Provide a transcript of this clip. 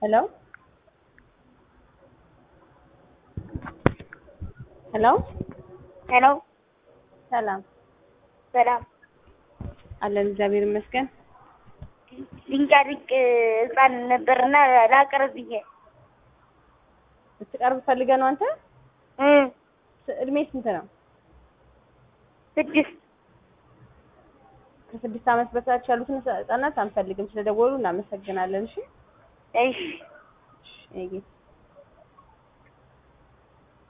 Hello? Hello? ሄሎ ሰላም ሰላም አለን እግዚአብሔር ይመስገን። ድንቅ ህፃን ነበርና ላቀርብ ብዬ ልትቀርብ ፈልገህ ነው አንተ? እድሜ ስንት ነው? 6 ከ6 ዓመት በታች ያሉትን ህፃናት አንፈልግም። ስለደወሉ እናመሰግናለን። እሺ እሺ እሺ